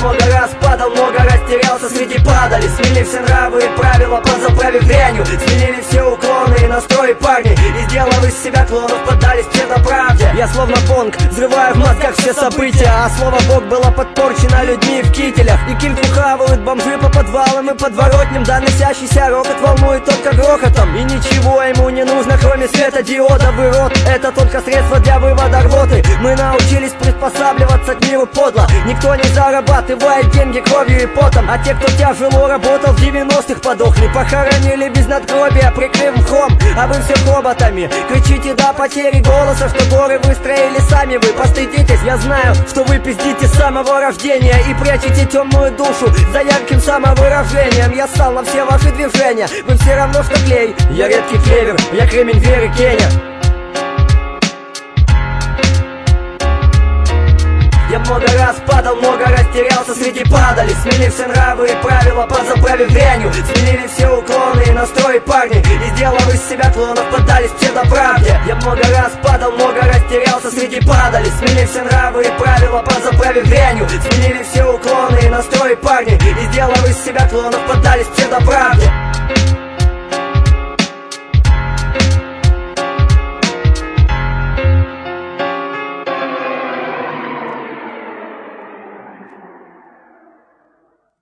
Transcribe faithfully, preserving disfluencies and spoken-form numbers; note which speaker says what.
Speaker 1: много раз падал, много растерялся среди падали. Сменили все нравы и правила, позаправив дрянью. Сменили все уклоны и настрои парни, и сделав из себя клонов, поддались псевдоправде. Я словно бонг, взрываю в мозгах все события, а слово Бог было подпорчено людьми в кителях. И кильку хавают бомжи по подвалам и подворотням, доносящийся рокот волнует только грохотом. И ничего ему не нужно, кроме светодиодовый рот. Это только средство для вывода рвоты. Мы научились приспосабливаться к миру подло. Никто не зарабатывает деньги кровью и потом, а те, кто тяжело работал в девяностых, подохли, похоронили без надгробия, прикрыв мхом. А вы все роботами кричите до потери голоса, что горы выстроили сами вы. Постыдитесь, я знаю, что вы пиздите с самого рождения и прячете темную душу за ярким самовыражением. Я стал на все ваши движения, вы все равно что клей. Я редкий клевер, я кремень веры Кеня. Я много раз падал, много растерялся среди падали. Сменили все нравы и правила, позаправив дрянью. Сменили все уклоны и настрои парни, и сделав из себя клонов, поддались псевдоправде. Я много раз падал, много растерялся среди падали. Сменили все нравы и правила, позаправив дрянью. Сменили все уклоны и настрои парни, и сделав из себя клонов, поддались псевдоправде.